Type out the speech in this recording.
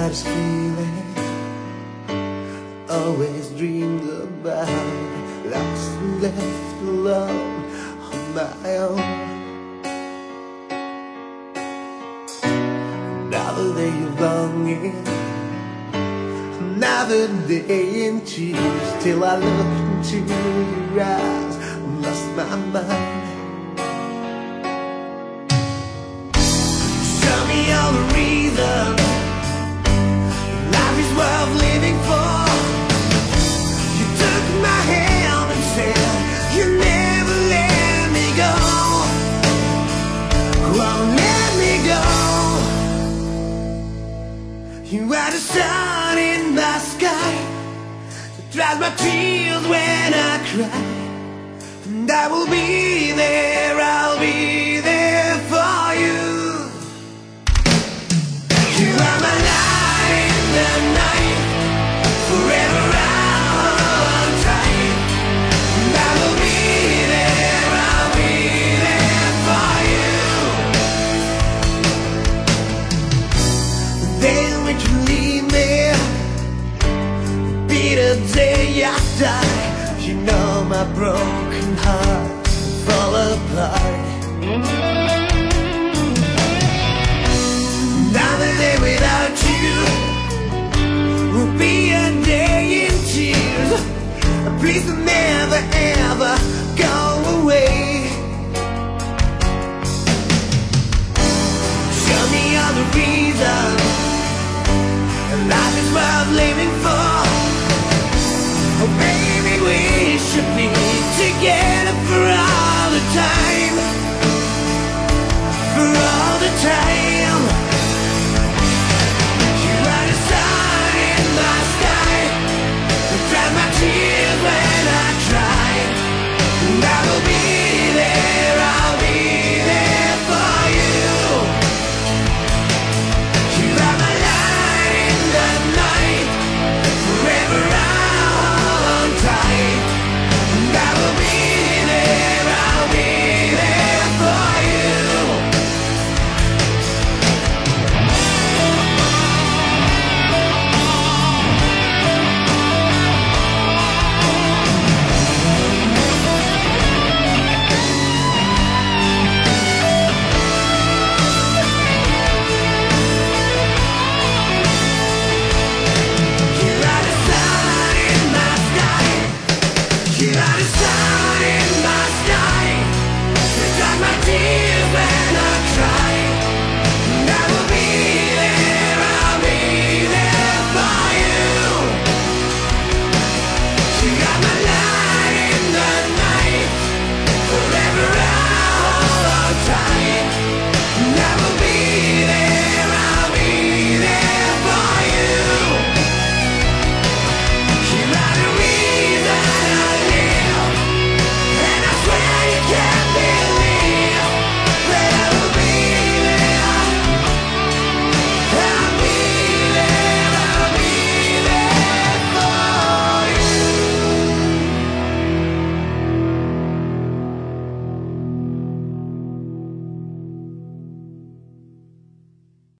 got this feeling, always dreamed about, lost and left alone on my own. Another day of longing, another day in tears, till I looked into your eyes and lost my mind. Show me all the reasons life is worth living for. You took my hand and said you'll never let me go. Won't let me go. You are the sun in the sky that dries my tears when I cry. And I will be there, I'll be there for you. You are my light in the night, forever I'll hold tight. And I will be there, I'll be there for you. The day in which you leave me will be the day I die. You know my broken heart will fall apart. Another day without you will be a day in tears. Please don't never ever go away. Show me all the reasons life is worth living for. Oh baby, we should be together for all the time.